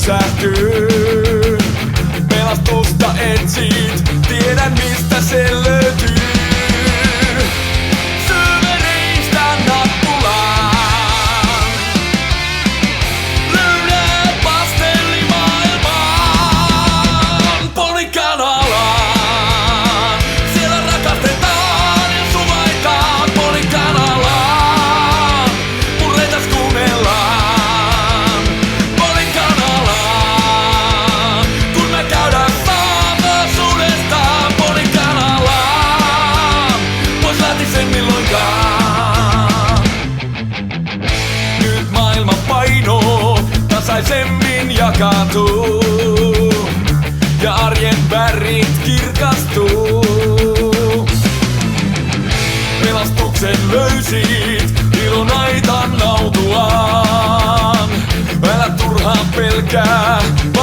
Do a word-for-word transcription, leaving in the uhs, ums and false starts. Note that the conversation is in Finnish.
pysähtyy. Pelastusta etsit, tiedän mistä se löytyy. Syövereistä nappulaan, löydät pastellimaailmaan. Polikanalaan, siellä rakastetaan ja suvaitaan. Polikanalaan, murreitas kuunnellaan. Polikanalaan, kun me käydään maavaisuudestaan. Polikanalaan, pois lähtisen milloinkaan. Nyt maailman paino tasaisemmin jakautuu ja arjen värit kirkastuu. Pelastuksen löysit, ilon aitan nautuaan. Älä turhaan pelkää,